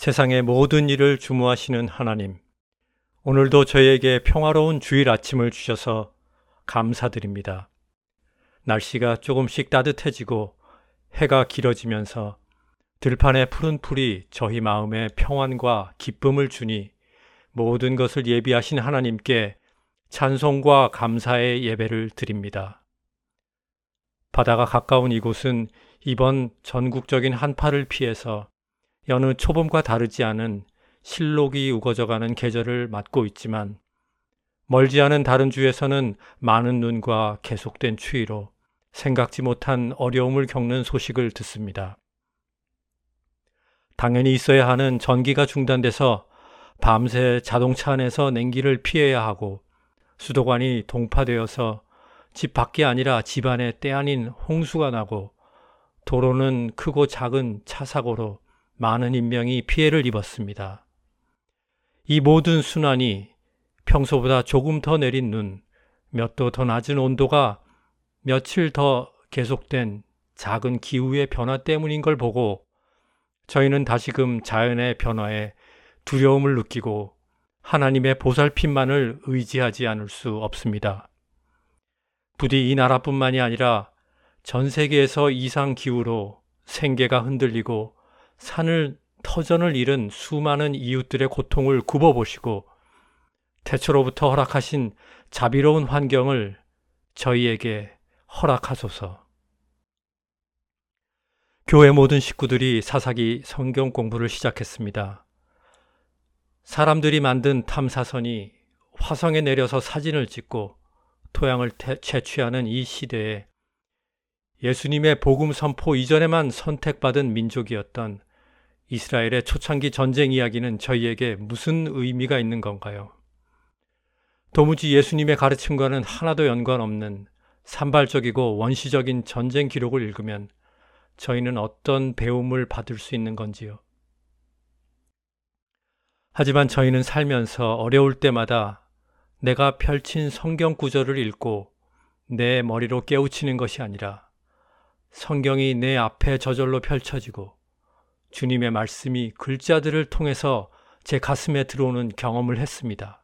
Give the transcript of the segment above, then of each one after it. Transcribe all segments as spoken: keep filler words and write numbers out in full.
세상의 모든 일을 주무하시는 하나님, 오늘도 저희에게 평화로운 주일 아침을 주셔서 감사드립니다. 날씨가 조금씩 따뜻해지고 해가 길어지면서 들판의 푸른 풀이 저희 마음에 평안과 기쁨을 주니 모든 것을 예비하신 하나님께 찬송과 감사의 예배를 드립니다. 바다가 가까운 이곳은 이번 전국적인 한파를 피해서 여느 초봄과 다르지 않은 실록이 우거져가는 계절을 맞고 있지만 멀지 않은 다른 주에서는 많은 눈과 계속된 추위로 생각지 못한 어려움을 겪는 소식을 듣습니다. 당연히 있어야 하는 전기가 중단돼서 밤새 자동차 안에서 냉기를 피해야 하고 수도관이 동파되어서 집 밖이 아니라 집 안에 때 아닌 홍수가 나고 도로는 크고 작은 차 사고로 많은 인명이 피해를 입었습니다. 이 모든 순환이 평소보다 조금 더 내린 눈, 몇 도 더 낮은 온도가 며칠 더 계속된 작은 기후의 변화 때문인 걸 보고 저희는 다시금 자연의 변화에 두려움을 느끼고 하나님의 보살핌만을 의지하지 않을 수 없습니다. 부디 이 나라뿐만이 아니라 전 세계에서 이상 기후로 생계가 흔들리고 산을 터전을 잃은 수많은 이웃들의 고통을 굽어보시고 태초로부터 허락하신 자비로운 환경을 저희에게 허락하소서. 교회 모든 식구들이 사사기 성경 공부를 시작했습니다. 사람들이 만든 탐사선이 화성에 내려서 사진을 찍고 토양을 채취하는 이 시대에 예수님의 복음 선포 이전에만 선택받은 민족이었던 이스라엘의 초창기 전쟁 이야기는 저희에게 무슨 의미가 있는 건가요? 도무지 예수님의 가르침과는 하나도 연관없는 산발적이고 원시적인 전쟁 기록을 읽으면 저희는 어떤 배움을 받을 수 있는 건지요? 하지만 저희는 살면서 어려울 때마다 내가 펼친 성경 구절을 읽고 내 머리로 깨우치는 것이 아니라 성경이 내 앞에 저절로 펼쳐지고 주님의 말씀이 글자들을 통해서 제 가슴에 들어오는 경험을 했습니다.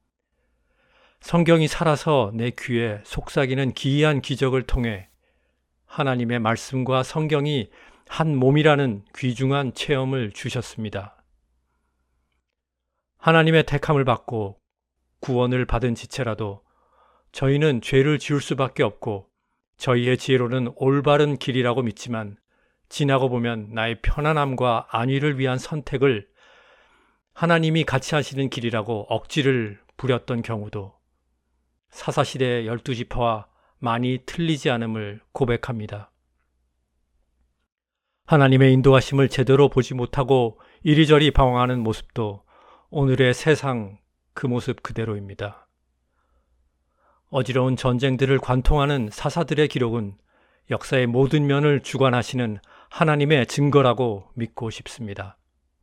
성경이 살아서 내 귀에 속삭이는 기이한 기적을 통해 하나님의 말씀과 성경이 한 몸이라는 귀중한 체험을 주셨습니다. 하나님의 택함을 받고 구원을 받은 지체라도 저희는 죄를 지을 수밖에 없고 저희의 지혜로는 올바른 길이라고 믿지만 지나고 보면 나의 편안함과 안위를 위한 선택을 하나님이 같이 하시는 길이라고 억지를 부렸던 경우도 사사시대의 열두 지파와 많이 틀리지 않음을 고백합니다. 하나님의 인도하심을 제대로 보지 못하고 이리저리 방황하는 모습도 오늘의 세상 그 모습 그대로입니다. 어지러운 전쟁들을 관통하는 사사들의 기록은 역사의 모든 면을 주관하시는 하나님의 증거라고 믿고 싶습니다.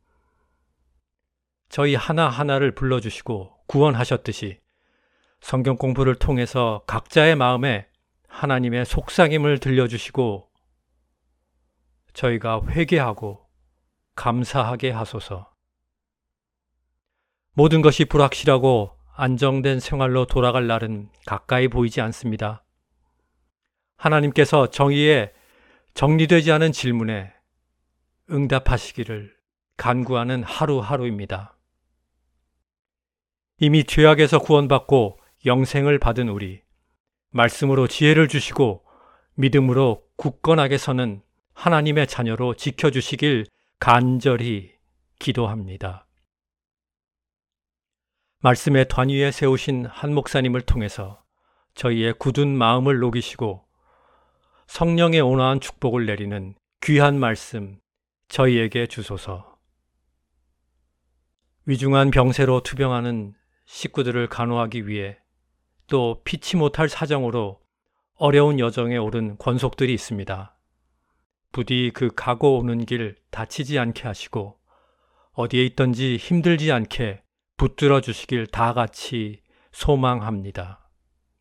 저희 하나하나를 불러주시고 구원하셨듯이 성경 공부를 통해서 각자의 마음에 하나님의 속삭임을 들려주시고 저희가 회개하고 감사하게 하소서. 모든 것이 불확실하고 안정된 생활로 돌아갈 날은 가까이 보이지 않습니다. 하나님께서 정의에 정리되지 않은 질문에 응답하시기를 간구하는 하루하루입니다. 이미 죄악에서 구원받고 영생을 받은 우리, 말씀으로 지혜를 주시고 믿음으로 굳건하게 서는 하나님의 자녀로 지켜주시길 간절히 기도합니다. 말씀의 단위에 세우신 한 목사님을 통해서 저희의 굳은 마음을 녹이시고 성령의 온화한 축복을 내리는 귀한 말씀 저희에게 주소서. 위중한 병세로 투병하는 식구들을 간호하기 위해 또 피치 못할 사정으로 어려운 여정에 오른 권속들이 있습니다. 부디 그 가고 오는 길 다치지 않게 하시고 어디에 있든지 힘들지 않게 붙들어 주시길 다 같이 소망합니다.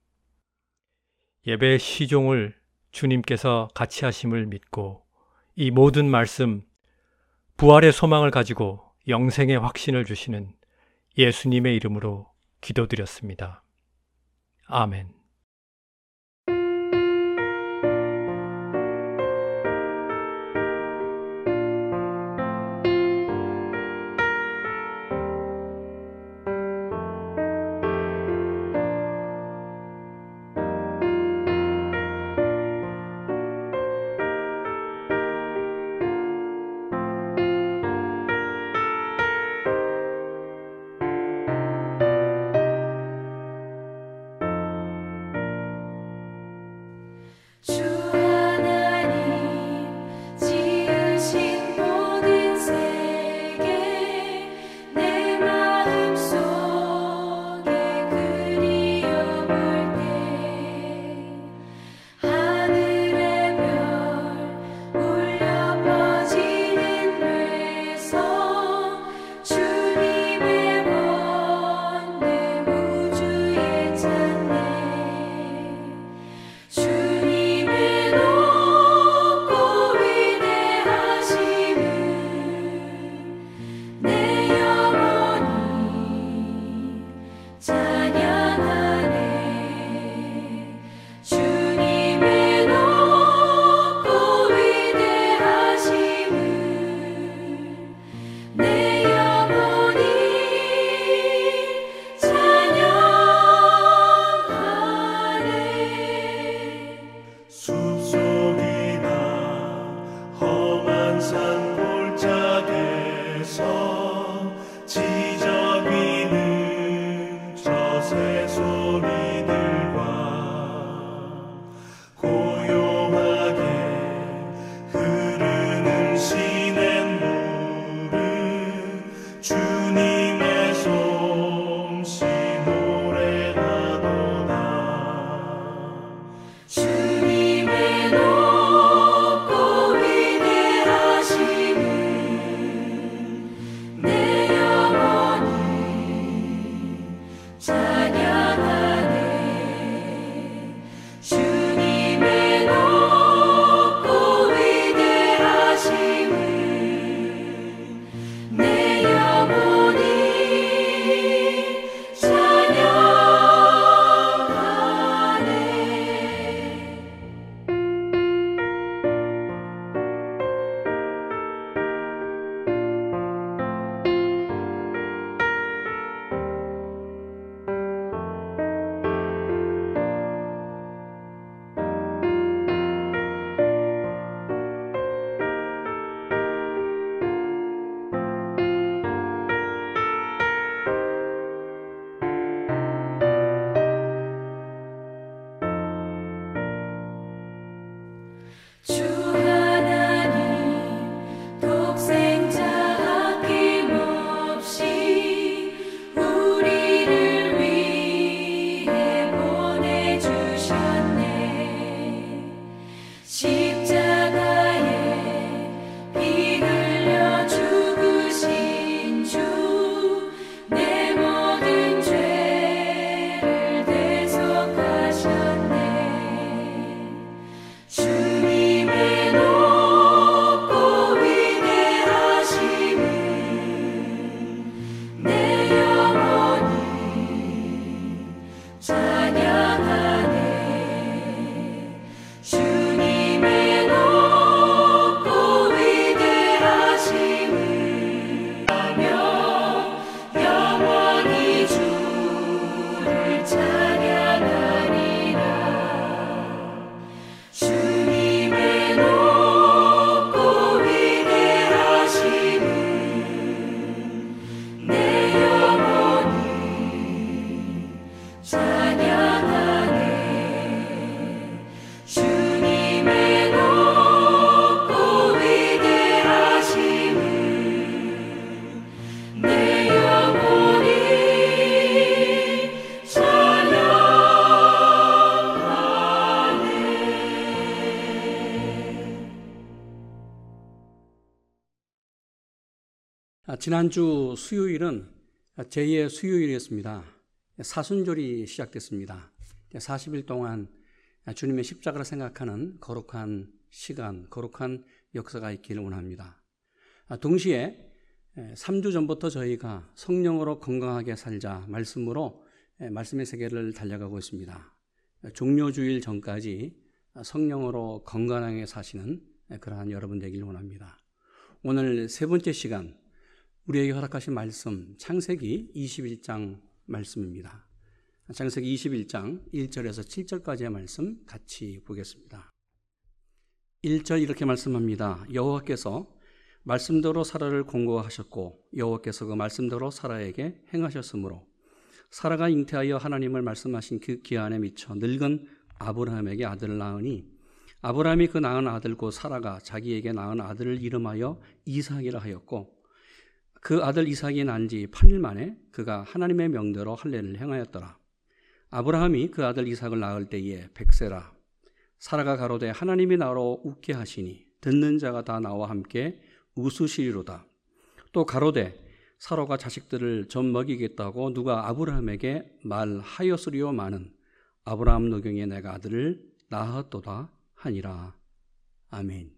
예배의 시종을 주님께서 같이 하심을 믿고 이 모든 말씀 부활의 소망을 가지고 영생의 확신을 주시는 예수님의 이름으로 기도드렸습니다. 아멘. 지난주 수요일은 제이의 수요일이었습니다. 사순절이 시작됐습니다. 사십 일 동안 주님의 십자가를 생각하는 거룩한 시간, 거룩한 역사가 있기를 원합니다. 동시에 삼 주 전부터 저희가 성령으로 건강하게 살자 말씀으로 말씀의 세계를 달려가고 있습니다. 종료주일 전까지 성령으로 건강하게 사시는 그러한 여러분 되기를 원합니다. 오늘 세 번째 시간, 우리에게 허락하신 말씀 창세기 이십일 장 말씀입니다. 창세기 이십일 장 일 절에서 칠 절까지의 말씀 같이 보겠습니다. 일 절 이렇게 말씀합니다. 여호와께서 말씀대로 사라를 공고하셨고 여호와께서 그 말씀대로 사라에게 행하셨으므로 사라가 잉태하여 하나님을 말씀하신 그 기한에 미쳐 늙은 아브라함에게 아들을 낳으니 아브라함이 그 낳은 아들 곧 사라가 자기에게 낳은 아들을 이름하여 이삭이라 하였고 그 아들 이삭이 난 지 팔 일 만에 그가 하나님의 명대로 할례를 행하였더라. 아브라함이 그 아들 이삭을 낳을 때에 백세라. 사라가 가로되 하나님이 나로 웃게 하시니 듣는 자가 다 나와 함께 웃으시리로다. 또 가로되 사라가 자식들을 좀 먹이겠다고 누가 아브라함에게 말하였으리요마는 아브라함 노경에 내가 아들을 낳았도다 하니라. 아멘.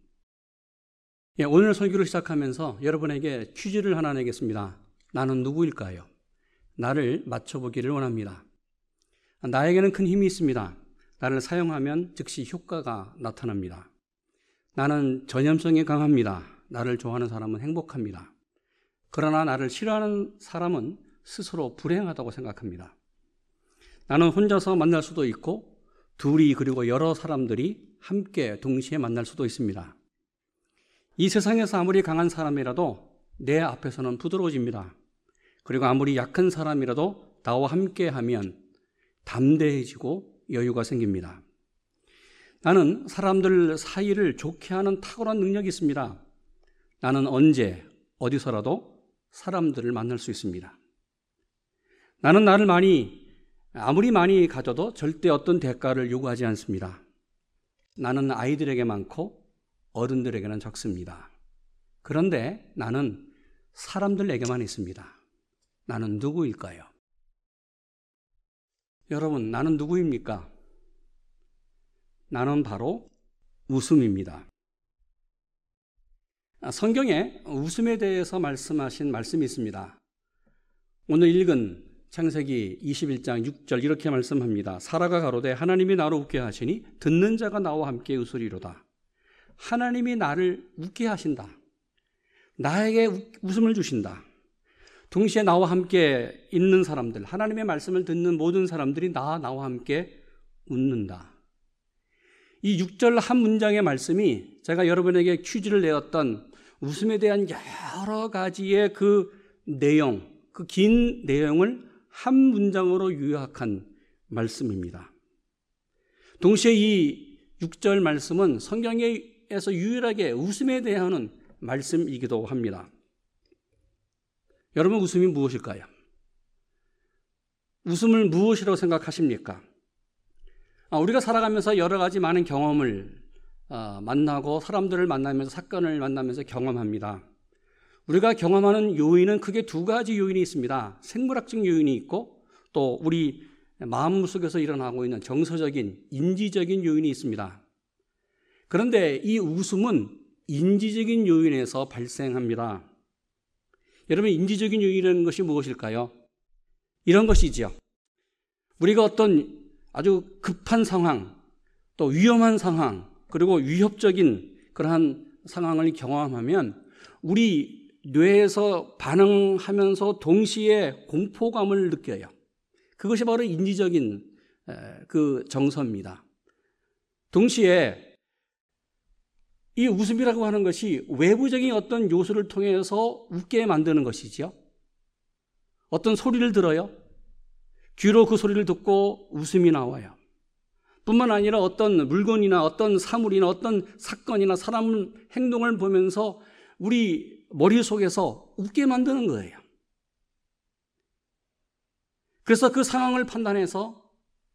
예, 오늘 설교를 시작하면서 여러분에게 퀴즈를 하나 내겠습니다. 나는 누구일까요? 나를 맞춰보기를 원합니다. 나에게는 큰 힘이 있습니다. 나를 사용하면 즉시 효과가 나타납니다. 나는 전염성이 강합니다. 나를 좋아하는 사람은 행복합니다. 그러나 나를 싫어하는 사람은 스스로 불행하다고 생각합니다. 나는 혼자서 만날 수도 있고 둘이 그리고 여러 사람들이 함께 동시에 만날 수도 있습니다. 이 세상에서 아무리 강한 사람이라도 내 앞에서는 부드러워집니다. 그리고 아무리 약한 사람이라도 나와 함께 하면 담대해지고 여유가 생깁니다. 나는 사람들 사이를 좋게 하는 탁월한 능력이 있습니다. 나는 언제 어디서라도 사람들을 만날 수 있습니다. 나는 나를 많이 아무리 많이 가져도 절대 어떤 대가를 요구하지 않습니다. 나는 아이들에게 많고 어른들에게는 적습니다. 그런데 나는 사람들에게만 있습니다. 나는 누구일까요? 여러분, 나는 누구입니까? 나는 바로 웃음입니다. 성경에 웃음에 대해서 말씀하신 말씀이 있습니다. 오늘 읽은 창세기 이십일 장 육 절 이렇게 말씀합니다. 사라가 가로되 하나님이 나를 웃게 하시니 듣는 자가 나와 함께 웃으리로다. 하나님이 나를 웃게 하신다. 나에게 웃음을 주신다. 동시에 나와 함께 있는 사람들, 하나님의 말씀을 듣는 모든 사람들이 나, 나와 함께 웃는다. 이 육 절 한 문장의 말씀이 제가 여러분에게 퀴즈를 내었던 웃음에 대한 여러 가지의 그 내용, 그 긴 내용을 한 문장으로 요약한 말씀입니다. 동시에 이 육 절 말씀은 성경에서 유일하게 웃음에 대한 말씀이기도 합니다. 여러분, 웃음이 무엇일까요? 웃음을 무엇이라고 생각하십니까? 우리가 살아가면서 여러 가지 많은 경험을 만나고 사람들을 만나면서 사건을 만나면서 경험합니다. 우리가 경험하는 요인은 크게 두 가지 요인이 있습니다. 생물학적 요인이 있고 또 우리 마음속에서 일어나고 있는 정서적인, 인지적인 요인이 있습니다. 그런데 이 웃음은 인지적인 요인에서 발생합니다. 여러분, 인지적인 요인이라는 것이 무엇일까요? 이런 것이지요. 우리가 어떤 아주 급한 상황, 또 위험한 상황, 그리고 위협적인 그러한 상황을 경험하면 우리 뇌에서 반응하면서 동시에 공포감을 느껴요. 그것이 바로 인지적인 그 정서입니다. 동시에 이 웃음이라고 하는 것이 외부적인 어떤 요소를 통해서 웃게 만드는 것이죠. 어떤 소리를 들어요. 귀로 그 소리를 듣고 웃음이 나와요. 뿐만 아니라 어떤 물건이나 어떤 사물이나 어떤 사건이나 사람 행동을 보면서 우리 머릿속에서 웃게 만드는 거예요. 그래서 그 상황을 판단해서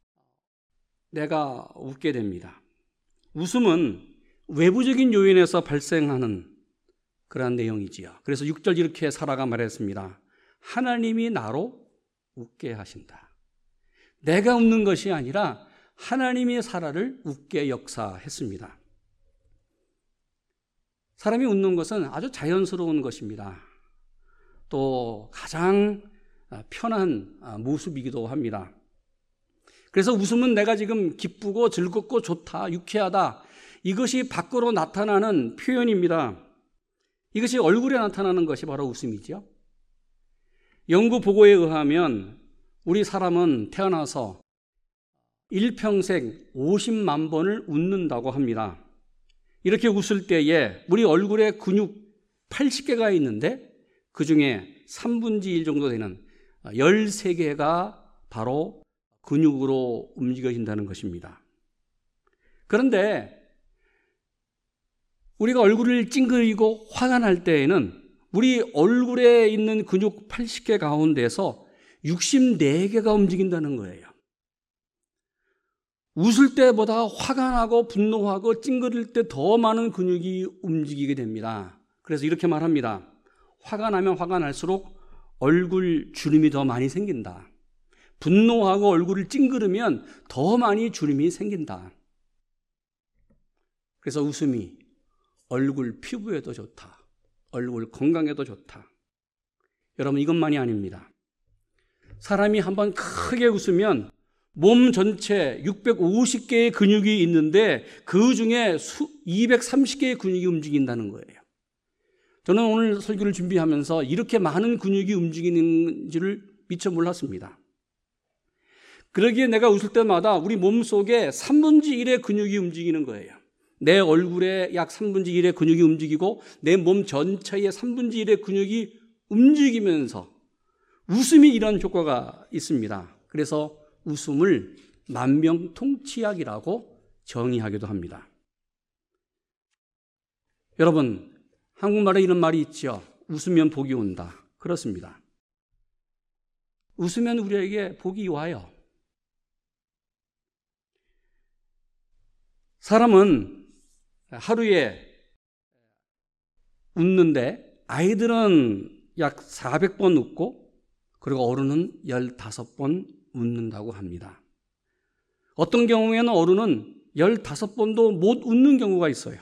내가 웃게 됩니다. 웃음은 외부적인 요인에서 발생하는 그러한 내용이지요. 그래서 육 절 이렇게 사라가 말했습니다. 하나님이 나로 웃게 하신다. 내가 웃는 것이 아니라 하나님이 사라를 웃게 역사했습니다. 사람이 웃는 것은 아주 자연스러운 것입니다. 또 가장 편한 모습이기도 합니다. 그래서 웃음은 내가 지금 기쁘고 즐겁고 좋다, 유쾌하다, 이것이 밖으로 나타나는 표현입니다. 이것이 얼굴에 나타나는 것이 바로 웃음이죠. 연구 보고에 의하면 우리 사람은 태어나서 일평생 오십만 번을 웃는다고 합니다. 이렇게 웃을 때에 우리 얼굴에 근육 팔십 개가 있는데 그 중에 삼분의 일 정도 되는 열세 개가 바로 근육으로 움직여진다는 것입니다. 그런데 우리가 얼굴을 찡그리고 화가 날 때에는 우리 얼굴에 있는 근육 팔십 개 가운데서 육십사 개가 움직인다는 거예요. 웃을 때보다 화가 나고 분노하고 찡그릴 때 더 많은 근육이 움직이게 됩니다. 그래서 이렇게 말합니다. 화가 나면 화가 날수록 얼굴 주름이 더 많이 생긴다. 분노하고 얼굴을 찡그르면 더 많이 주름이 생긴다. 그래서 웃음이 얼굴 피부에도 좋다. 얼굴 건강에도 좋다. 여러분, 이것만이 아닙니다. 사람이 한번 크게 웃으면 몸 전체 육백오십 개의 근육이 있는데 그 중에 이백삼십 개의 근육이 움직인다는 거예요. 저는 오늘 설교를 준비하면서 이렇게 많은 근육이 움직이는 줄을 미처 몰랐습니다. 그러기에 내가 웃을 때마다 우리 몸속에 삼분의 일의 근육이 움직이는 거예요. 내 얼굴에 약 삼분의 일의 근육이 움직이고 내 몸 전체의 삼분의 일의 근육이 움직이면서 웃음이 이런 효과가 있습니다. 그래서 웃음을 만병통치약이라고 정의하기도 합니다. 여러분, 한국말에 이런 말이 있죠. 웃으면 복이 온다. 그렇습니다. 웃으면 우리에게 복이 와요. 사람은 하루에 웃는데 아이들은 약 사백 번 웃고 그리고 어른은 열다섯 번 웃는다고 합니다. 어떤 경우에는 어른은 열다섯 번도 못 웃는 경우가 있어요.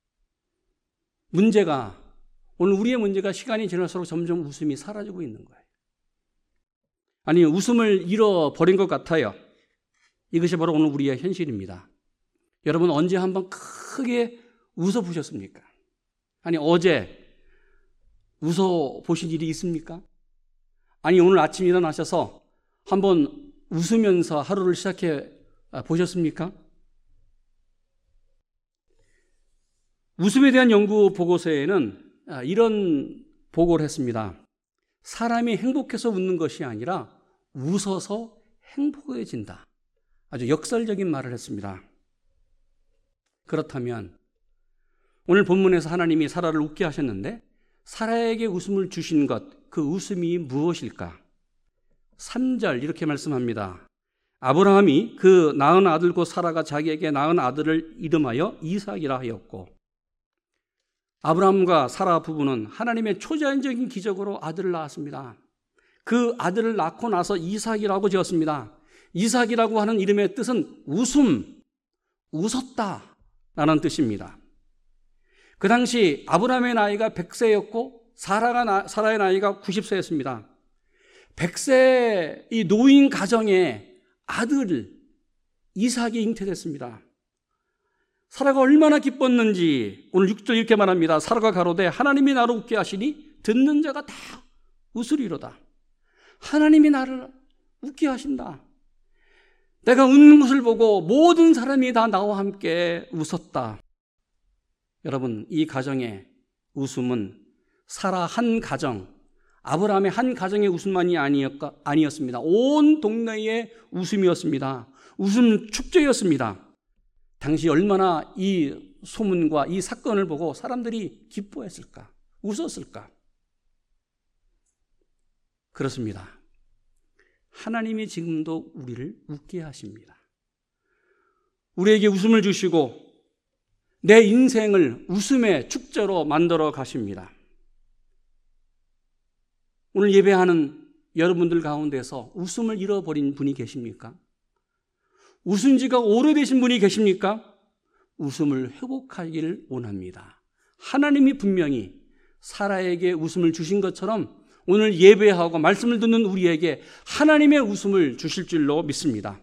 문제가, 오늘 우리의 문제가 시간이 지날수록 점점 웃음이 사라지고 있는 거예요. 아니, 웃음을 잃어버린 것 같아요. 이것이 바로 오늘 우리의 현실입니다. 여러분, 언제 한번 크게 웃어보셨습니까? 아니, 어제 웃어보신 일이 있습니까? 아니, 오늘 아침 일어나셔서 한번 웃으면서 하루를 시작해 보셨습니까? 웃음에 대한 연구 보고서에는 이런 보고를 했습니다. 사람이 행복해서 웃는 것이 아니라 웃어서 행복해진다. 아주 역설적인 말을 했습니다. 그렇다면 오늘 본문에서 하나님이 사라를 웃게 하셨는데 사라에게 웃음을 주신 것, 그 웃음이 무엇일까? 삼 절 이렇게 말씀합니다. 아브라함이 그 낳은 아들 곧 사라가 자기에게 낳은 아들을 이름하여 이삭이라 하였고, 아브라함과 사라 부부는 하나님의 초자연적인 기적으로 아들을 낳았습니다. 그 아들을 낳고 나서 이삭이라고 지었습니다. 이삭이라고 하는 이름의 뜻은 웃음, 웃었다 라는 뜻입니다. 그 당시 아브라함의 나이가 백 세였고 사라가 나, 사라의 나이가 구십 세였습니다. 백 세 이 노인 가정에 아들 이삭이 잉태됐습니다. 사라가 얼마나 기뻤는지 오늘 육 절 이렇게 말합니다. 사라가 가로되 하나님이 나를 웃게 하시니 듣는 자가 다 웃으리로다. 하나님이 나를 웃게 하신다. 내가 웃는 것을 보고 모든 사람이 다 나와 함께 웃었다. 여러분, 이 가정의 웃음은 사라 한 가정, 아브라함의 한 가정의 웃음만이 아니었습니다. 온 동네의 웃음이었습니다. 웃음 축제였습니다. 당시 얼마나 이 소문과 이 사건을 보고 사람들이 기뻐했을까, 웃었을까? 그렇습니다. 하나님이 지금도 우리를 웃게 하십니다. 우리에게 웃음을 주시고 내 인생을 웃음의 축제로 만들어 가십니다. 오늘 예배하는 여러분들 가운데서 웃음을 잃어버린 분이 계십니까? 웃은 지가 오래되신 분이 계십니까? 웃음을 회복하기를 원합니다. 하나님이 분명히 사라에게 웃음을 주신 것처럼 오늘 예배하고 말씀을 듣는 우리에게 하나님의 웃음을 주실 줄로 믿습니다.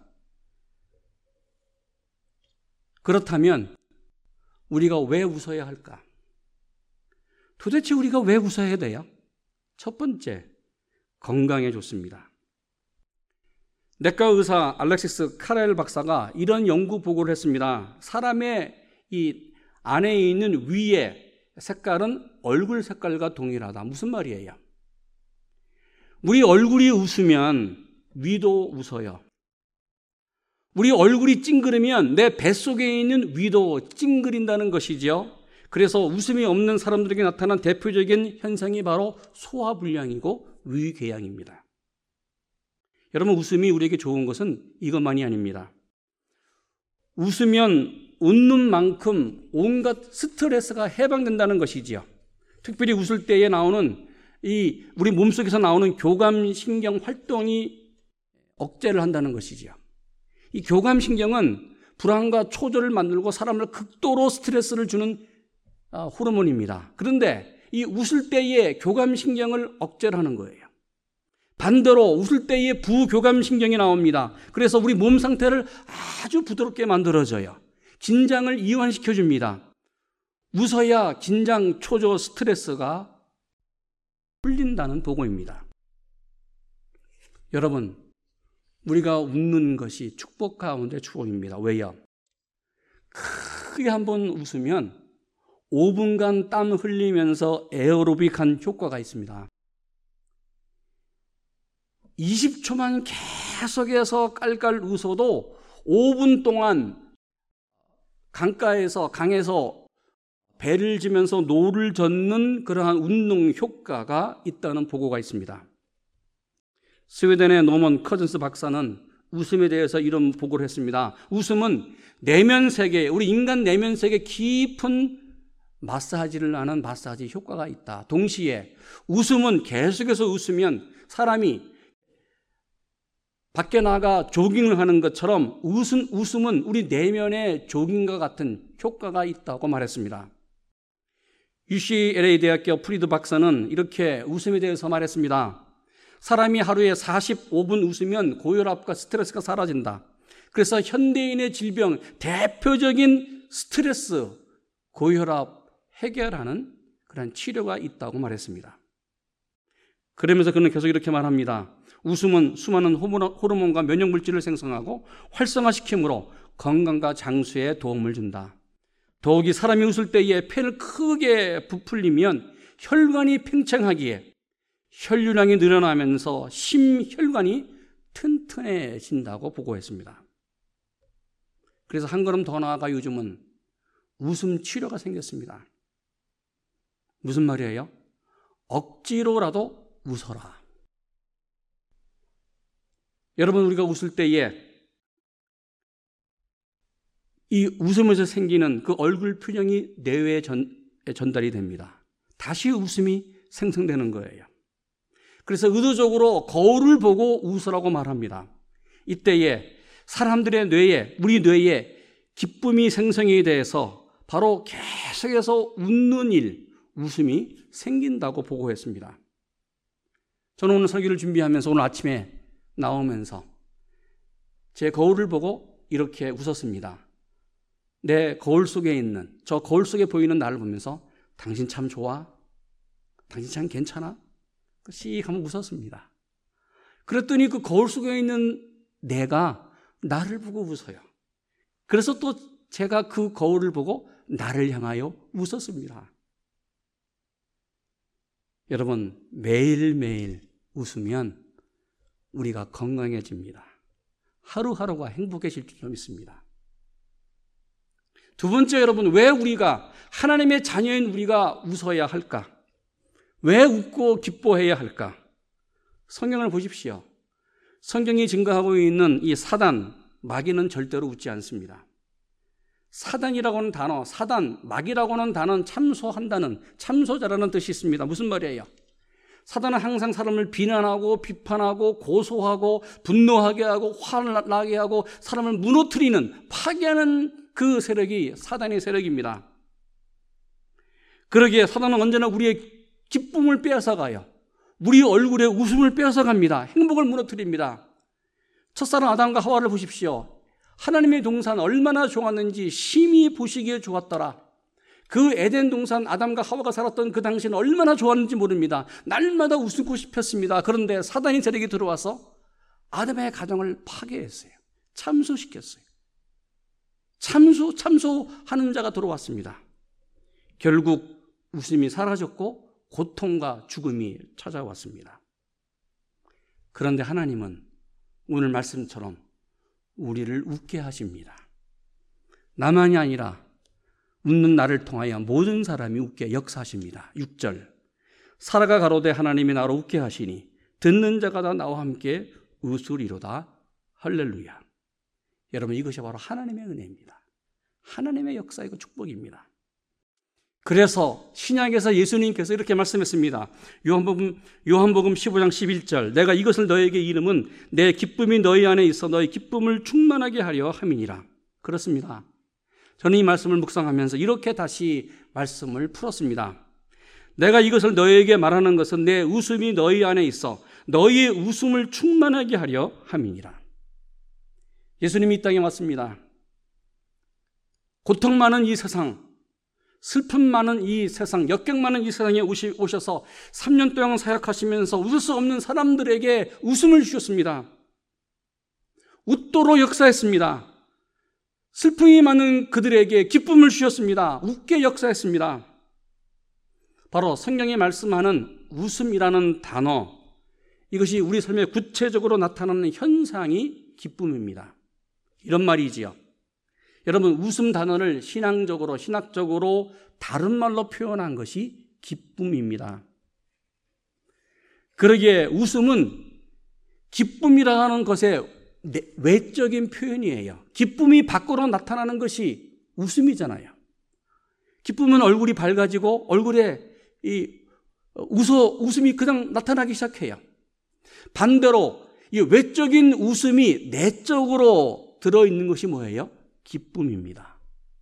그렇다면 우리가 왜 웃어야 할까? 도대체 우리가 왜 웃어야 돼요? 첫 번째, 건강에 좋습니다. 내과 의사 알렉시스 카렐 박사가 이런 연구 보고를 했습니다. 사람의 이 안에 있는 위의 색깔은 얼굴 색깔과 동일하다. 무슨 말이에요? 우리 얼굴이 웃으면 위도 웃어요. 우리 얼굴이 찡그리면 내 뱃속에 있는 위도 찡그린다는 것이죠. 그래서 웃음이 없는 사람들에게 나타난 대표적인 현상이 바로 소화불량이고 위궤양입니다. 여러분, 웃음이 우리에게 좋은 것은 이것만이 아닙니다. 웃으면 웃는 만큼 온갖 스트레스가 해방된다는 것이지요. 특별히 웃을 때에 나오는 이 우리 몸속에서 나오는 교감신경 활동이 억제를 한다는 것이지요. 이 교감신경은 불안과 초조를 만들고 사람을 극도로 스트레스를 주는 호르몬입니다. 그런데 이 웃을 때의 교감신경을 억제를 하는 거예요. 반대로 웃을 때의 부교감신경이 나옵니다. 그래서 우리 몸 상태를 아주 부드럽게 만들어줘요. 긴장을 이완시켜줍니다. 웃어야 긴장, 초조, 스트레스가 풀린다는 보고입니다. 여러분, 우리가 웃는 것이 축복 가운데 축복입니다. 왜요? 크게 한번 웃으면 오 분간 땀 흘리면서 에어로빅한 효과가 있습니다. 이십 초만 계속해서 깔깔 웃어도 오 분 동안 강가에서, 강에서 배를 지면서 노를 젓는 그러한 운동 효과가 있다는 보고가 있습니다. 스웨덴의 노먼 커즌스 박사는 웃음에 대해서 이런 보고를 했습니다. 웃음은 내면 세계, 우리 인간 내면 세계 깊은 마사지를 하는 마사지 효과가 있다. 동시에 웃음은 계속해서 웃으면 사람이 밖에 나가 조깅을 하는 것처럼 웃음, 웃음은 우리 내면의 조깅과 같은 효과가 있다고 말했습니다. 유씨엘에이 대학교 프리드 박사는 이렇게 웃음에 대해서 말했습니다. 사람이 하루에 사십오 분 웃으면 고혈압과 스트레스가 사라진다. 그래서 현대인의 질병, 대표적인 스트레스, 고혈압 해결하는 그런 치료가 있다고 말했습니다. 그러면서 그는 계속 이렇게 말합니다. 웃음은 수많은 호르몬과 면역물질을 생성하고 활성화시키므로 건강과 장수에 도움을 준다. 더욱이 사람이 웃을 때에 폐를 크게 부풀리면 혈관이 팽창하기에 혈류량이 늘어나면서 심혈관이 튼튼해진다고 보고했습니다. 그래서 한 걸음 더 나아가 요즘은 웃음 치료가 생겼습니다. 무슨 말이에요? 억지로라도 웃어라. 여러분, 우리가 웃을 때에 이 웃으면서 생기는 그 얼굴 표정이 뇌에 전, 전달이 됩니다. 다시 웃음이 생성되는 거예요. 그래서 의도적으로 거울을 보고 웃으라고 말합니다. 이때에 사람들의 뇌에, 우리 뇌에 기쁨이 생성이 돼서 바로 계속해서 웃는 일, 웃음이 생긴다고 보고했습니다. 저는 오늘 설교를 준비하면서 오늘 아침에 나오면서 제 거울을 보고 이렇게 웃었습니다. 내 거울 속에 있는, 저 거울 속에 보이는 나를 보면서 당신 참 좋아? 당신 참 괜찮아? 씩 한번 웃었습니다. 그랬더니 그 거울 속에 있는 내가 나를 보고 웃어요. 그래서 또 제가 그 거울을 보고 나를 향하여 웃었습니다. 여러분, 매일매일 웃으면 우리가 건강해집니다. 하루하루가 행복해질 줄 믿습니다. 두 번째, 여러분, 왜 우리가, 하나님의 자녀인 우리가 웃어야 할까? 왜 웃고 기뻐해야 할까? 성경을 보십시오. 성경이 증거하고 있는 이 사단, 마귀는 절대로 웃지 않습니다. 사단이라고 하는 단어, 사단, 마귀라고 하는 단어는 참소한다는, 참소자라는 뜻이 있습니다. 무슨 말이에요? 사단은 항상 사람을 비난하고 비판하고 고소하고 분노하게 하고 화를 나게 하고 사람을 무너뜨리는, 파괴하는 그 세력이 사단의 세력입니다. 그러기에 사단은 언제나 우리의 기쁨을 빼앗아가요. 우리 얼굴에 웃음을 빼앗아갑니다. 행복을 무너뜨립니다. 첫사랑 아담과 하와를 보십시오. 하나님의 동산 얼마나 좋았는지 심히 보시기에 좋았더라. 그 에덴 동산 아담과 하와가 살았던 그 당시는 얼마나 좋았는지 모릅니다. 날마다 웃고 싶었습니다. 그런데 사단이 저에게 들어와서 아담의 가정을 파괴했어요. 참소시켰어요. 참소, 참소하는 자가 들어왔습니다. 결국 웃음이 사라졌고 고통과 죽음이 찾아왔습니다. 그런데 하나님은 오늘 말씀처럼 우리를 웃게 하십니다. 나만이 아니라 웃는 나를 통하여 모든 사람이 웃게 역사하십니다. 육 절 사라가 가로되 하나님이 나로 웃게 하시니 듣는 자가 다 나와 함께 웃으리로다. 할렐루야. 여러분, 이것이 바로 하나님의 은혜입니다. 하나님의 역사이고 축복입니다. 그래서 신약에서 예수님께서 이렇게 말씀했습니다. 요한복음, 요한복음 십오 장 십일 절 내가 이것을 너에게 이름은 내 기쁨이 너희 안에 있어 너희 기쁨을 충만하게 하려 함이니라. 그렇습니다. 저는 이 말씀을 묵상하면서 이렇게 다시 말씀을 풀었습니다. 내가 이것을 너희에게 말하는 것은 내 웃음이 너희 안에 있어 너희의 웃음을 충만하게 하려 함이니라. 예수님이 이 땅에 왔습니다. 고통 많은 이 세상, 슬픔 많은 이 세상, 역경 많은 이 세상에 오셔서 삼 년 동안 사역하시면서 웃을 수 없는 사람들에게 웃음을 주셨습니다. 웃도록 역사했습니다. 슬픔이 많은 그들에게 기쁨을 주셨습니다. 웃게 역사했습니다. 바로 성경이 말씀하는 웃음이라는 단어, 이것이 우리 삶에 구체적으로 나타나는 현상이 기쁨입니다. 이런 말이지요. 여러분, 웃음 단어를 신앙적으로, 신학적으로 다른 말로 표현한 것이 기쁨입니다. 그러기에 웃음은 기쁨이라는 것의 외적인 표현이에요. 기쁨이 밖으로 나타나는 것이 웃음이잖아요. 기쁨은 얼굴이 밝아지고 얼굴에 이 웃어, 웃음이 그냥 나타나기 시작해요. 반대로 이 외적인 웃음이 내적으로 들어있는 것이 뭐예요? 기쁨입니다.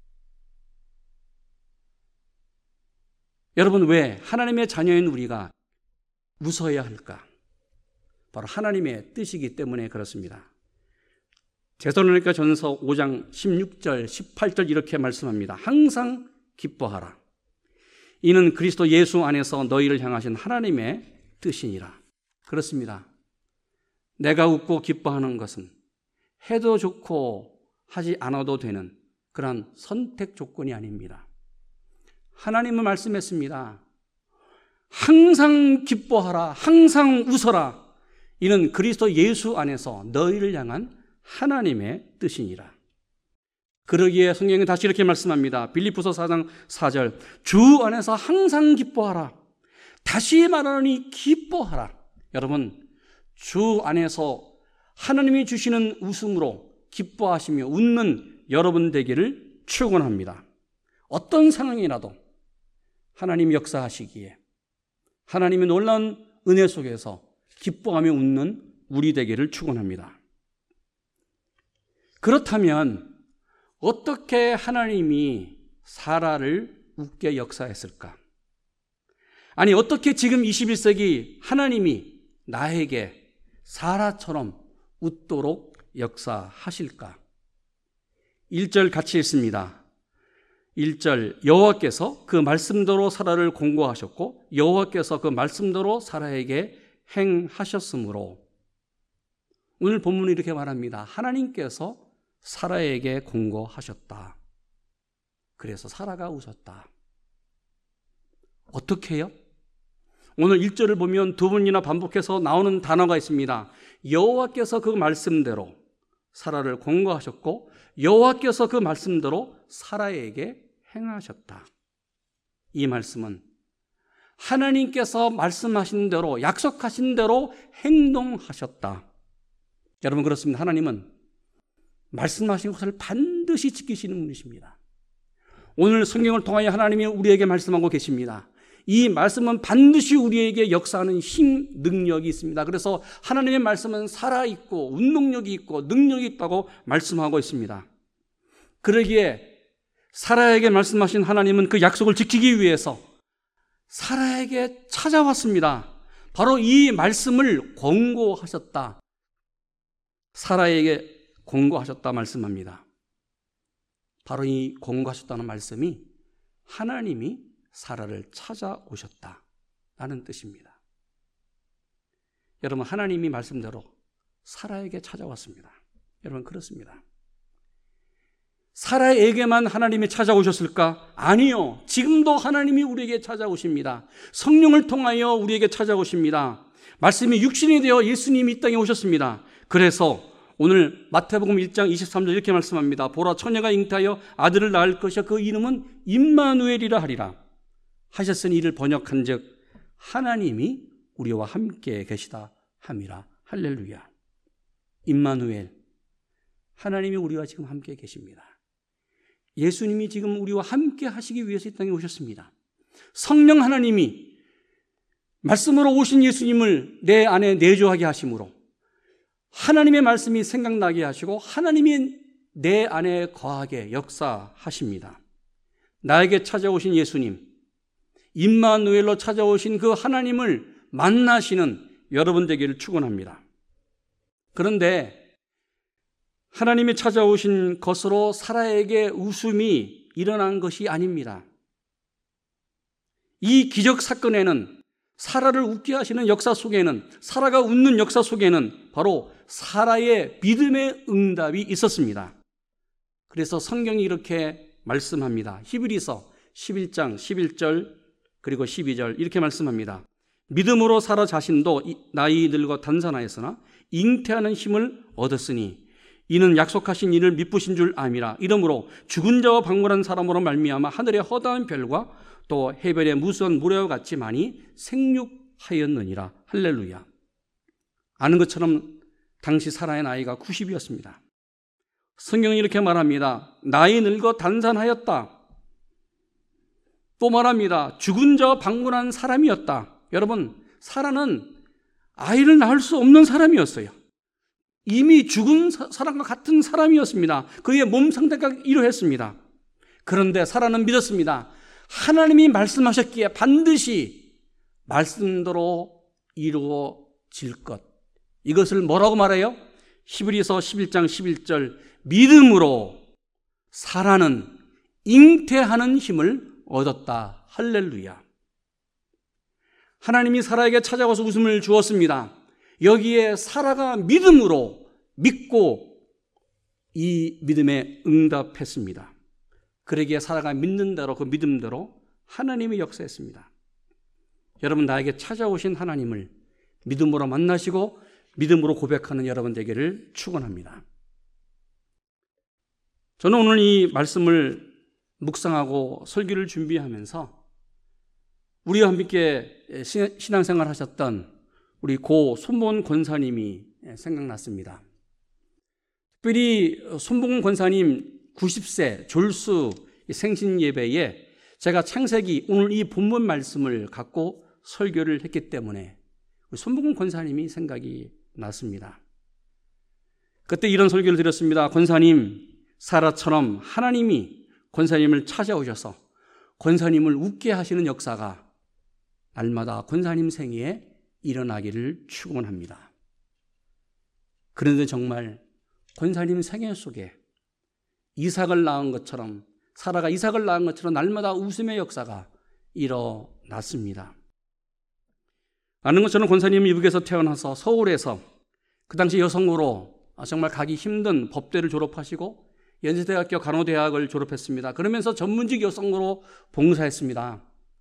여러분, 왜 하나님의 자녀인 우리가 웃어야 할까? 바로 하나님의 뜻이기 때문에 그렇습니다. 데살로니가 전서 오 장 십육 절, 십팔 절 이렇게 말씀합니다. 항상 기뻐하라. 이는 그리스도 예수 안에서 너희를 향하신 하나님의 뜻이니라. 그렇습니다. 내가 웃고 기뻐하는 것은 해도 좋고 하지 않아도 되는 그런 선택 조건이 아닙니다. 하나님은 말씀했습니다. 항상 기뻐하라, 항상 웃어라. 이는 그리스도 예수 안에서 너희를 향한 하나님의 뜻이니라. 그러기에 성경은 다시 이렇게 말씀합니다. 빌립보서 사 장 사 절 주 안에서 항상 기뻐하라. 다시 말하니 기뻐하라. 여러분, 주 안에서 하나님이 주시는 웃음으로 기뻐하시며 웃는 여러분 되기를 축원합니다. 어떤 상황이라도 하나님 역사하시기에 하나님의 놀라운 은혜 속에서 기뻐하며 웃는 우리 되기를 축원합니다. 그렇다면 어떻게 하나님이 사라를 웃게 역사했을까? 아니, 어떻게 지금 이십일 세기 하나님이 나에게 사라처럼 웃도록 역사하실까? 일 절 같이 읽습니다. 일 절 여호와께서 그 말씀대로 사라를 공고하셨고 여호와께서 그 말씀대로 사라에게 행하셨으므로. 오늘 본문은 이렇게 말합니다. 하나님께서 사라에게 공고하셨다. 그래서 사라가 웃었다. 어떻게 해요? 오늘 일 절을 보면 두 번이나 반복해서 나오는 단어가 있습니다. 여호와께서 그 말씀대로 사라를 공고하셨고 여호와께서 그 말씀대로 사라에게 행하셨다. 이 말씀은 하나님께서 말씀하신 대로, 약속하신 대로 행동하셨다. 여러분, 그렇습니다. 하나님은 말씀하신 것을 반드시 지키시는 분이십니다. 오늘 성경을 통하여 하나님이 우리에게 말씀하고 계십니다. 이 말씀은 반드시 우리에게 역사하는 힘, 능력이 있습니다. 그래서 하나님의 말씀은 살아있고 운동력이 있고 능력이 있다고 말씀하고 있습니다. 그러기에 사라에게 말씀하신 하나님은 그 약속을 지키기 위해서 사라에게 찾아왔습니다. 바로 이 말씀을 권고하셨다. 사라에게 권고하셨다 말씀합니다. 바로 이 권고하셨다는 말씀이 하나님이 사라를 찾아오셨다라는 뜻입니다. 여러분, 하나님이 말씀대로 사라에게 찾아왔습니다. 여러분, 그렇습니다. 사라에게만 하나님이 찾아오셨을까? 아니요. 지금도 하나님이 우리에게 찾아오십니다. 성령을 통하여 우리에게 찾아오십니다. 말씀이 육신이 되어 예수님이 이 땅에 오셨습니다. 그래서 오늘 마태복음 일 장 이십삼 절 이렇게 말씀합니다. 보라, 처녀가 잉태하여 아들을 낳을 것이요 그 이름은 임마누엘이라 하리라. 하셨으니 이를 번역한 즉 하나님이 우리와 함께 계시다 함이라. 할렐루야. 임마누엘, 하나님이 우리와 지금 함께 계십니다. 예수님이 지금 우리와 함께 하시기 위해서 이 땅에 오셨습니다. 성령 하나님이 말씀으로 오신 예수님을 내 안에 내주하게 하심으로 하나님의 말씀이 생각나게 하시고 하나님이 내 안에 거하게 역사하십니다. 나에게 찾아오신 예수님, 임마누엘로 찾아오신 그 하나님을 만나시는 여러분 되기를 축원합니다. 그런데 하나님이 찾아오신 것으로 사라에게 웃음이 일어난 것이 아닙니다. 이 기적 사건에는, 사라를 웃게 하시는 역사 속에는, 사라가 웃는 역사 속에는 바로 사라의 믿음의 응답이 있었습니다. 그래서 성경이 이렇게 말씀합니다. 히브리서 십일 장 십일 절 그리고 십이 절 이렇게 말씀합니다. 믿음으로 사라 자신도 나이 늙어 단산하였으나 잉태하는 힘을 얻었으니 이는 약속하신 이를 미쁘신 줄 암이라. 이러므로 죽은 자와 방문한 사람으로 말미암아 하늘의 허다한 별과 또 해변의 무수한 모래와 같이 많이 생육하였느니라. 할렐루야. 아는 것처럼 당시 사라의 나이가 구십이었습니다. 성경은 이렇게 말합니다. 나이 늙어 단산하였다. 또 말합니다. 죽은 자와 방문한 사람이었다. 여러분, 사라는 아이를 낳을 수 없는 사람이었어요. 이미 죽은 사람과 같은 사람이었습니다. 그의 몸 상태가 이러했습니다. 그런데 사라는 믿었습니다. 하나님이 말씀하셨기에 반드시 말씀대로 이루어질 것. 이것을 뭐라고 말해요? 히브리서 십일 장 십일 절 믿음으로 사라는 잉태하는 힘을 얻었다. 할렐루야. 하나님이 사라에게 찾아와서 웃음을 주었습니다. 여기에 사라가 믿음으로 믿고 이 믿음에 응답했습니다. 그러기에 사라가 믿는 대로 그 믿음대로 하나님이 역사했습니다. 여러분, 나에게 찾아오신 하나님을 믿음으로 만나시고 믿음으로 고백하는 여러분 되기를 축원합니다. 저는 오늘 이 말씀을 묵상하고 설교를 준비하면서 우리와 함께 신앙생활 하셨던 우리 고 손봉은 권사님이 생각났습니다. 특별히 손봉은 권사님 구십 세 졸수 생신 예배에 제가 창세기 오늘 이 본문 말씀을 갖고 설교를 했기 때문에 손봉은 권사님이 생각이 났습니다. 그때 이런 설교를 드렸습니다. 권사님, 사라처럼 하나님이 권사님을 찾아오셔서 권사님을 웃게 하시는 역사가 날마다 권사님 생애에 일어나기를 축원합니다. 그런데 정말 권사님 생애 속에 이삭을 낳은 것처럼, 사라가 이삭을 낳은 것처럼 날마다 웃음의 역사가 일어났습니다. 아는 것처럼 권사님은 미국에서 태어나서 서울에서 그 당시 여성으로 정말 가기 힘든 법대를 졸업하시고 연세대학교 간호대학을 졸업했습니다. 그러면서 전문직 여성으로 봉사했습니다.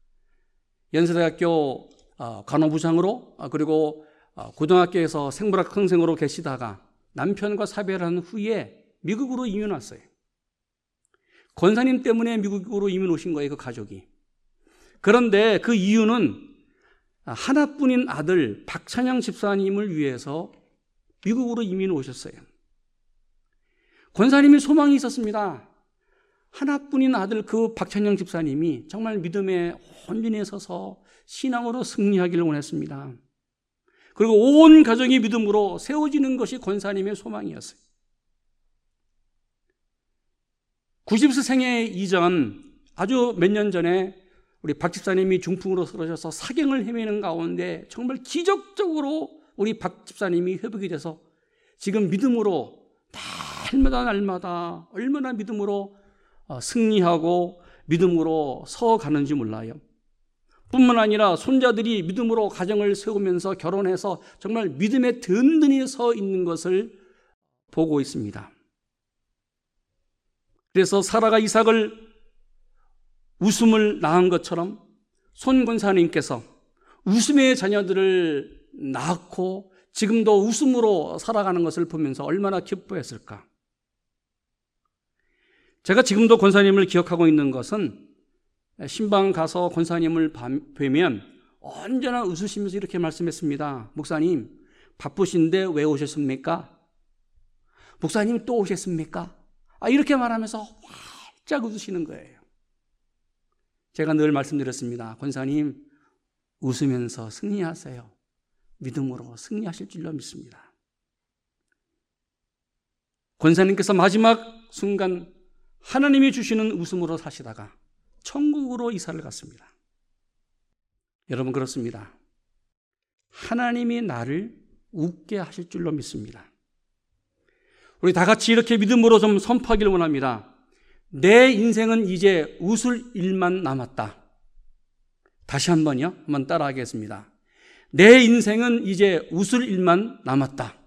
연세대학교 간호부장으로, 그리고 고등학교에서 생물학 선생으로 계시다가 남편과 사별한 후에 미국으로 이민 왔어요. 권사님 때문에 미국으로 이민 오신 거예요, 그 가족이. 그런데 그 이유는 하나뿐인 아들 박찬양 집사님을 위해서 미국으로 이민 오셨어요. 권사님이 소망이 있었습니다. 하나뿐인 아들 그 박찬양 집사님이 정말 믿음에 온전히 서서 신앙으로 승리하기를 원했습니다. 그리고 온 가정이 믿음으로 세워지는 것이 권사님의 소망이었어요. 구십 세 생애 이전 아주 몇 년 전에 우리 박 집사님이 중풍으로 쓰러져서 사경을 헤매는 가운데 정말 기적적으로 우리 박 집사님이 회복이 돼서 지금 믿음으로 날마다 날마다 얼마나 믿음으로 승리하고 믿음으로 서가는지 몰라요. 뿐만 아니라 손자들이 믿음으로 가정을 세우면서 결혼해서 정말 믿음에 든든히 서 있는 것을 보고 있습니다. 그래서 사라가 이삭을 웃음을 낳은 것처럼 손 권사님께서 웃음의 자녀들을 낳고 지금도 웃음으로 살아가는 것을 보면서 얼마나 기뻐했을까. 제가 지금도 권사님을 기억하고 있는 것은 신방 가서 권사님을 뵈면 언제나 웃으시면서 이렇게 말씀했습니다. 목사님, 바쁘신데 왜 오셨습니까? 목사님 또 오셨습니까? 아, 이렇게 말하면서 활짝 웃으시는 거예요. 제가 늘 말씀드렸습니다. 권사님, 웃으면서 승리하세요. 믿음으로 승리하실 줄로 믿습니다. 권사님께서 마지막 순간 하나님이 주시는 웃음으로 사시다가 천국으로 이사를 갔습니다. 여러분, 그렇습니다. 하나님이 나를 웃게 하실 줄로 믿습니다. 우리 다 같이 이렇게 믿음으로 좀 선포하기를 원합니다. 내 인생은 이제 웃을 일만 남았다. 다시 한번요. 한번 따라하겠습니다. 내 인생은 이제 웃을 일만 남았다.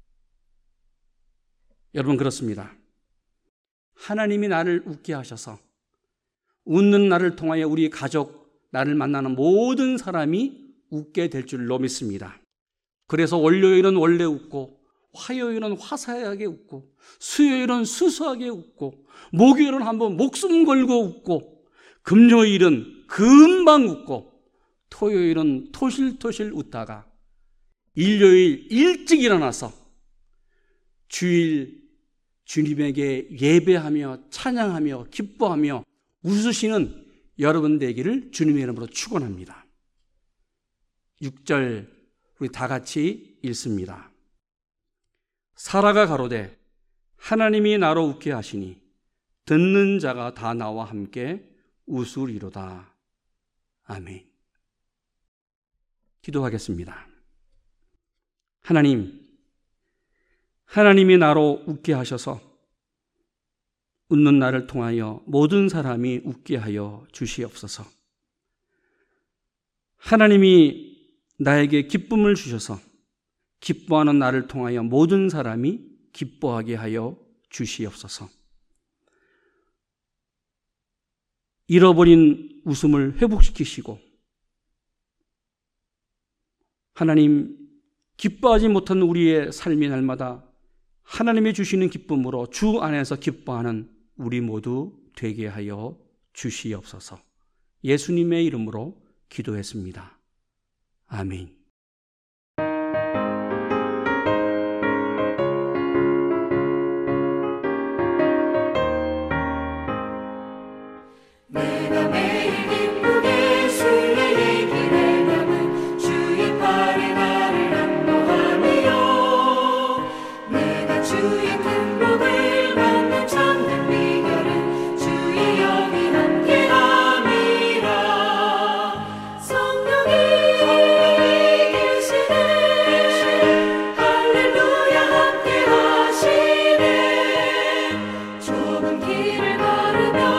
여러분, 그렇습니다. 하나님이 나를 웃게 하셔서 웃는 나를 통하여 우리 가족, 나를 만나는 모든 사람이 웃게 될 줄로 믿습니다. 그래서 월요일은 원래 웃고, 화요일은 화사하게 웃고, 수요일은 수수하게 웃고, 목요일은 한번 목숨 걸고 웃고, 금요일은 금방 웃고, 토요일은 토실토실 웃다가 일요일 일찍 일어나서 주일 주님에게 예배하며 찬양하며 기뻐하며 웃으시는 여러분 되기를 주님의 이름으로 축원합니다. 육 절 우리 다 같이 읽습니다. 사라가 가로되 하나님이 나로 웃게 하시니 듣는 자가 다 나와 함께 웃으리로다. 아멘. 기도하겠습니다. 하나님, 하나님이 나로 웃게 하셔서 웃는 나를 통하여 모든 사람이 웃게 하여 주시옵소서. 하나님이 나에게 기쁨을 주셔서 기뻐하는 나를 통하여 모든 사람이 기뻐하게 하여 주시옵소서. 잃어버린 웃음을 회복시키시고 하나님, 기뻐하지 못한 우리의 삶이 날마다 하나님이 주시는 기쁨으로 주 안에서 기뻐하는 우리 모두 되게 하여 주시옵소서. 예수님의 이름으로 기도했습니다. 아멘. 내가 매일 기쁘게 주의 얘기를 하면 주의 팔에 나를 안보하며 내가 주의 큰 복을 받는 참된 비결은 주의 영이 함께함이라. 성령이 계시네 할렐루야 함께하시네. 좁은 길을 걸으며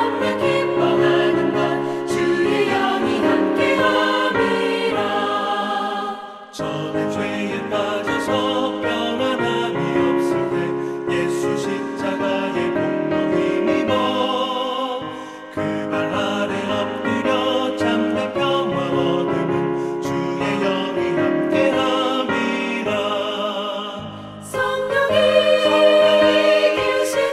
저는 죄에 빠져서 평안함이 없을 때 예수 십자가의 공로 힘입어 그 발 아래 엎드려 참된 평화 얻으면 주의 영이 함께함이라. 성령이 계시네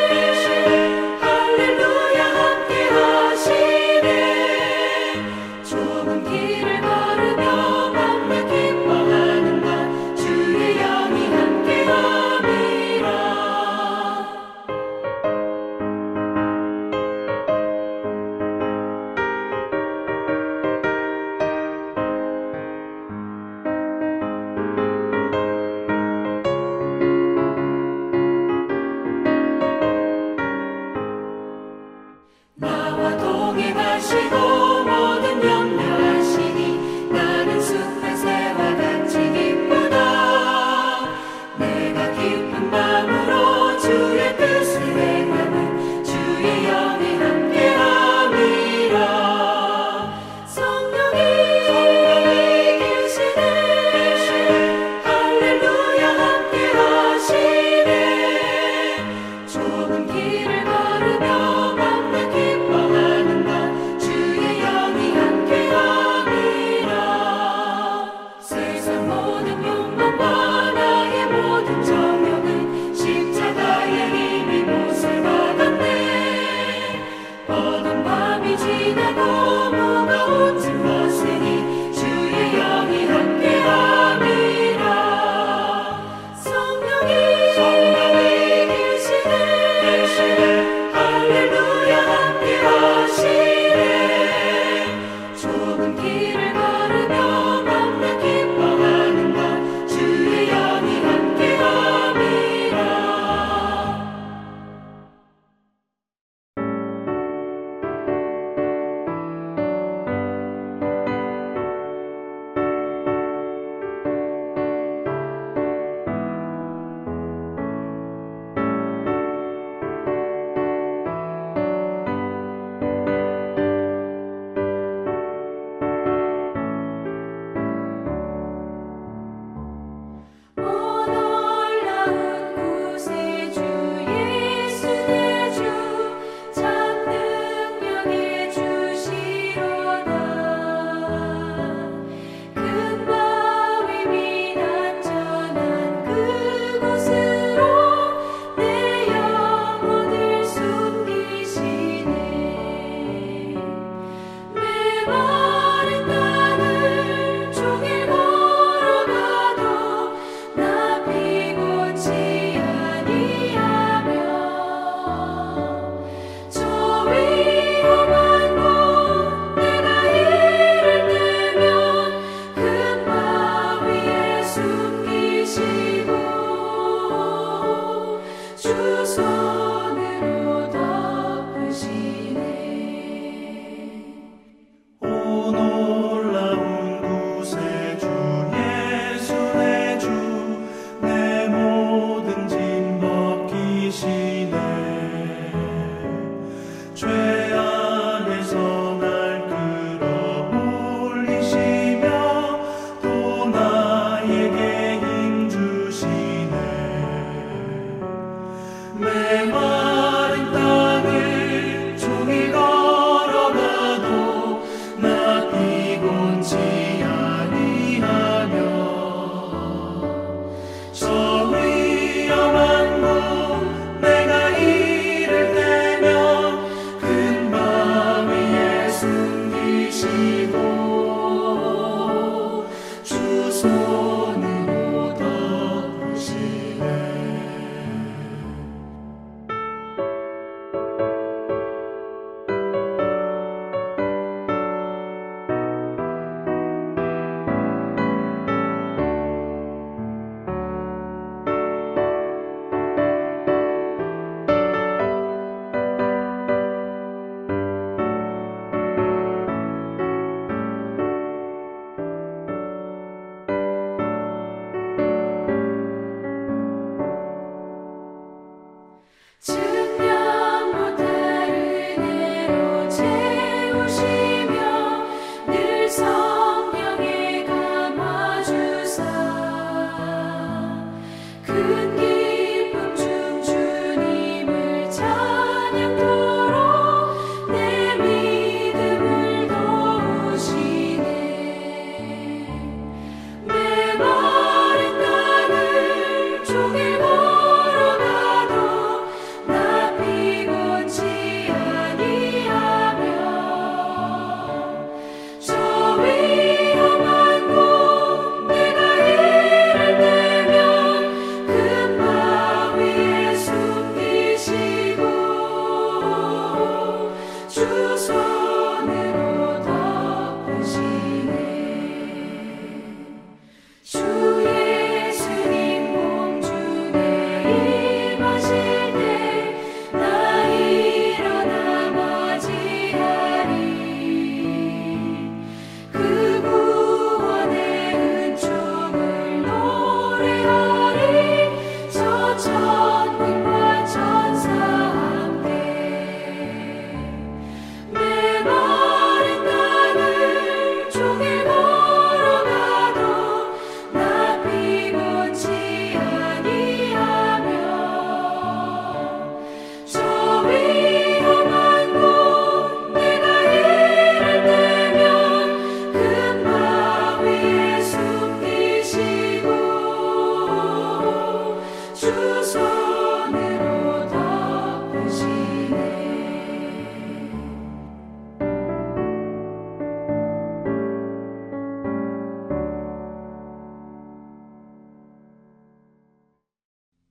할렐루야 함께하시네. 좁은 길을 걸으며 나와 동행하시고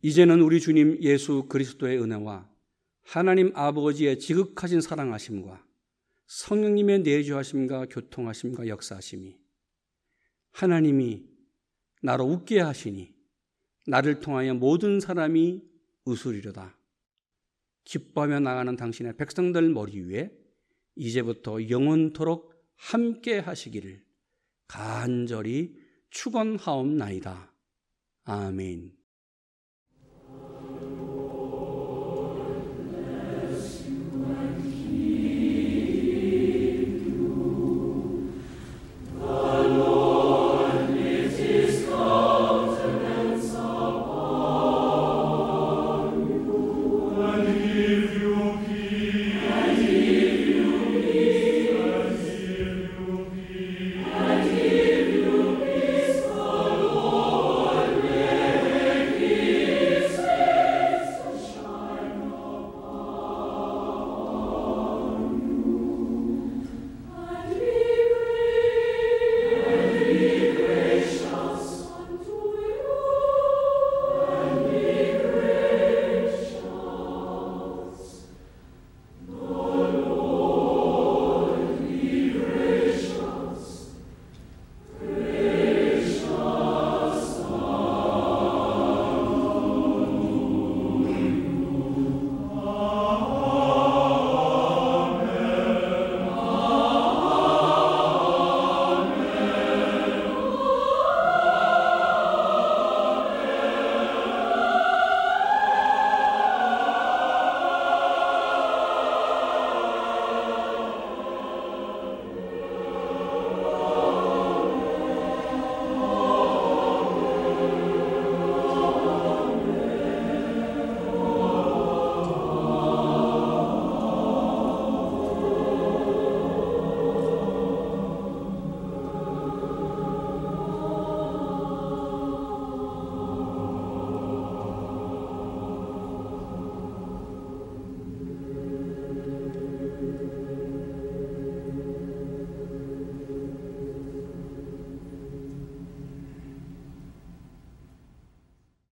이제는 우리 주님 예수 그리스도의 은혜와 하나님 아버지의 지극하신 사랑하심과 성령님의 내주하심과 교통하심과 역사하심이 하나님이 나로 웃게 하시니 나를 통하여 모든 사람이 웃으리로다. 기뻐하며 나가는 당신의 백성들 머리 위에 이제부터 영원토록 함께 하시기를 간절히 축원하옵나이다. 아멘.